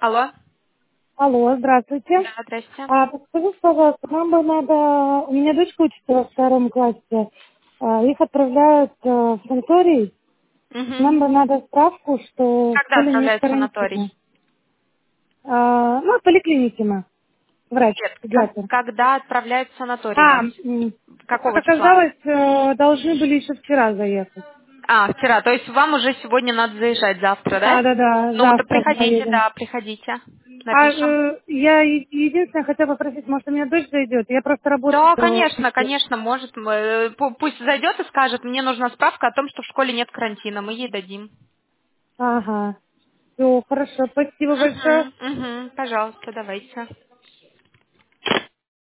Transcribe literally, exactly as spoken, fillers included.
Алло. Алло, здравствуйте. Да, здрасте. А, подскажите, пожалуйста, нам бы надо... У меня дочка учится во втором классе. А, их отправляют э, в санаторий. Мгм. Нам бы надо справку, что в Когда школе нет отправляют в санаторий? карантина. А, ну, в поликлинике мы. Врач, Нет, как- педиатр. когда отправляют в санаторий А, вас? м, как Какого числа? оказалось, э, должны были еще вчера заехать. А, вчера. То есть вам уже сегодня надо заезжать завтра, Да, да? да, да, Ну, да завтра приходите, поедем. да, приходите. А Напишем. э, я е- единственное хотела попросить, может, у меня дочь зайдет. Я просто работаю Да, в конечно, офисе. конечно, может. мы, э, пу- Пусть зайдет и скажет, мне нужна справка о том, что в школе нет карантина. Мы ей дадим. Ага. Все, хорошо, спасибо большое. Угу, угу, пожалуйста, давайте.